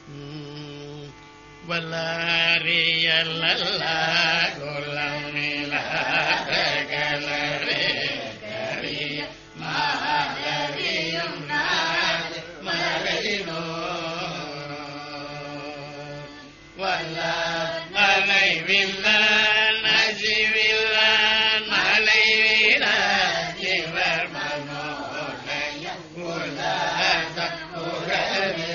வல்லாரியல்ல குலமிலாகலரே கரிய மாலரியும் மறைனோ வல்ல மலைவில்ல நசிவில்ல மலைவில இவர் மனோலய உலக உறவே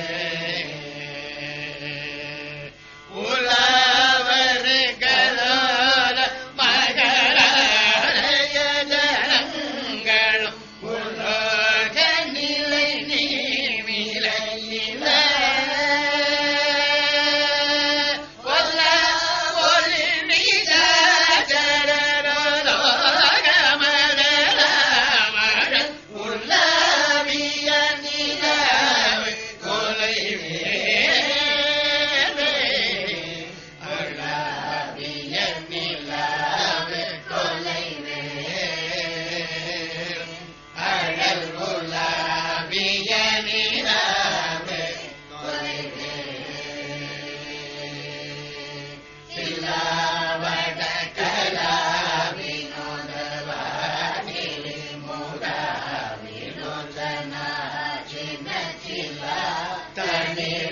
உலவர்களோட மகளாய ஜனங்களும் உலோக நிலை நீவிலையில ஒல்ல ஒளி நிஜரோலோக மகளாமகள் உலவிய நிலவு கொலைவே தனி